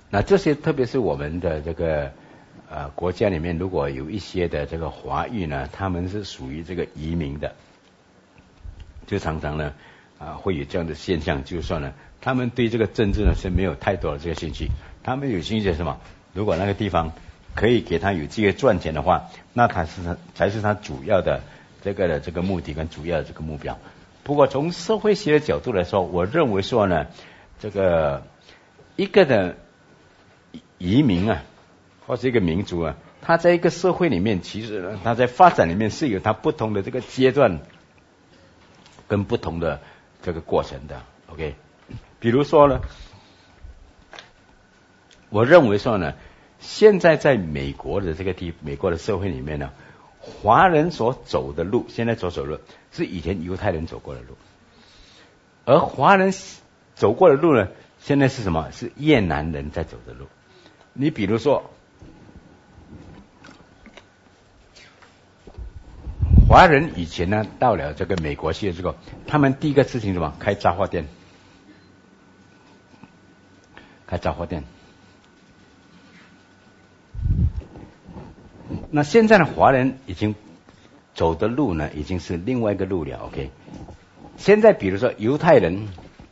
那这些特别是我们的这个国家里面，如果有一些的这个华裔呢，他们是属于这个移民的，就常常呢会有这样的现象，就是说呢，他们对这个政治呢是没有太多的这个兴趣，他们有兴趣是什么？如果那个地方可以给他有机会赚钱的话，那才是他主要的这个目的跟主要的这个目标。不过从社会学的角度来说，我认为说呢，这个一个的移民啊，或是一个民族啊，他在一个社会里面，其实呢，他在发展里面是有他不同的这个阶段跟不同的这个过程的。OK， 比如说呢，我认为说呢，现在在美国的美国的社会里面呢，华人所走的路，现在所走的路是以前犹太人走过的路，而华人走过的路呢，现在是什么？是越南人在走的路。你比如说，华人以前呢到了这个美国去之后，他们第一个事情是什么？开杂货店，开杂货店。那现在的华人已经走的路呢，已经是另外一个路了。OK， 现在比如说犹太人，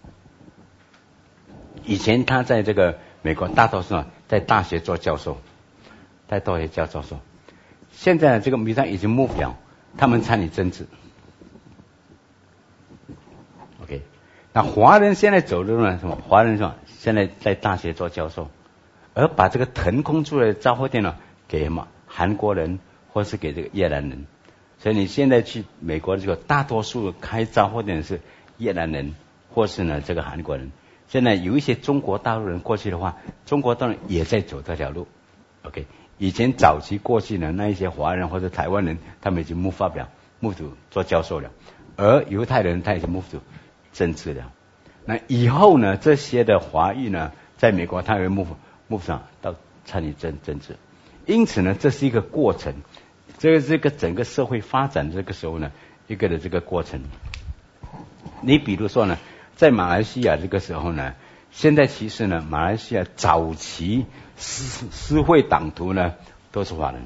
以前他在这个美国大多数在大学做教授，在大学教授。现在这个犹太已经move了，他们参与政治。OK， 那华人现在走的路呢？什么？华人是吧？现在在大学做教授，而把这个腾空出来的杂货店呢，给什么？韩国人或是给这个越南人。所以你现在去美国这个大多数开杂货店的是越南人或是呢这个韩国人。现在有一些中国大陆人过去的话，中国大陆人也在走这条路。OK， 以前早期过去呢，那一些华人或者台湾人，他们已经move up了，move to做教授了，而犹太人他已经move to政治了。那以后呢，这些的华裔呢，在美国他会move上到参与政治。因此呢，这是一个过程，这个整个社会发展这个时候呢，一个的这个过程。你比如说呢，在马来西亚这个时候呢，现在其实呢，马来西亚早期私会党徒呢都是华人，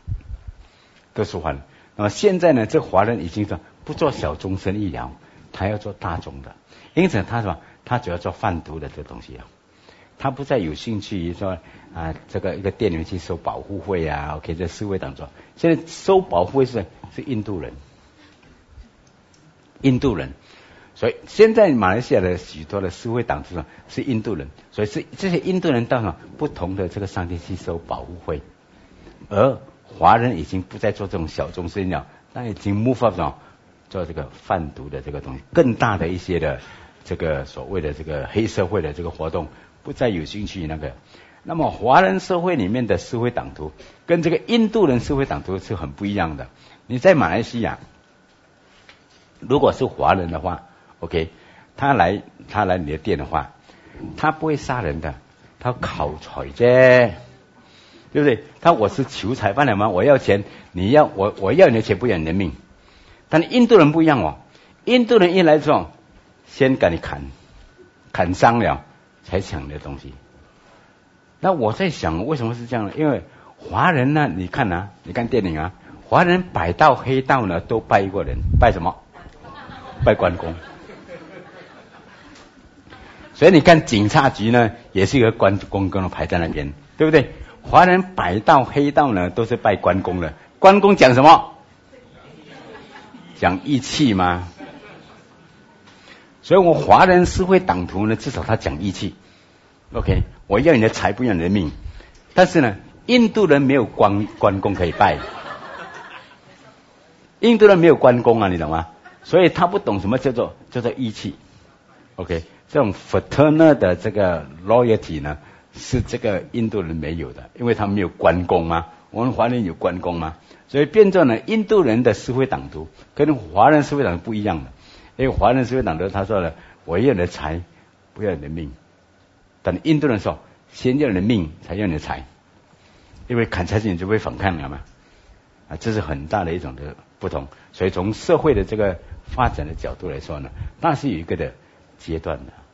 那么现在呢，这华人已经说不做小众生意了，他要做大众的，因此他说他主要做贩毒的这个东西啊。他不再有兴趣于说这个一个店里面去收保护费啊 ，OK， 这私会党做。现在收保护费是印度人，所以现在马来西亚的许多的私会党徒是印度人，所以是这些印度人到了不同的这个商店去收保护费，而华人已经不再做这种小众生意了，那已经 move up 了做这个贩毒的这个东西，更大的一些的这个所谓的这个黑社会的这个活动。不再有兴趣那个，那么华人社会里面的社会党徒跟这个印度人社会党徒是很不一样的。你在马来西亚，如果是华人的话 ，OK， 他来你的店的话，他不会杀人的，他考彩啫，对不对？我是求财犯了吗？我要钱，我要你的钱，不要你的命。但印度人不一样哦，印度人一来之后，先给你砍伤了。才抢的东西。那我在想，为什么是这样呢？因为华人呢，你看电影啊，华人白道黑道呢都拜过人，拜什么？拜关公。所以你看警察局呢，也是一个关公排在那边，对不对？华人白道黑道呢都是拜关公的，关公讲什么？讲义气吗？所以我华人社会党徒呢，至少他讲义气 ，OK， 我要你的财，不要你的命。但是呢，印度人没有关公可以拜，印度人没有关公啊，你懂吗？所以他不懂什么叫做义气 ，OK， 这种 fraternal 的这个 loyalty 呢，是这个印度人没有的，因为他们没有关公嘛，我们华人有关公嘛，所以变成呢，印度人的社会党徒跟华人社会党徒不一样的。因为华人社会党徒他说了，我要你的财，不要你的命。但印度人说，先要你的命，才要你的财。因为砍下去你就会反抗了嘛。这是很大的一种的不同。所以从社会的这个发展的角度来说呢，那是有一个的阶段的。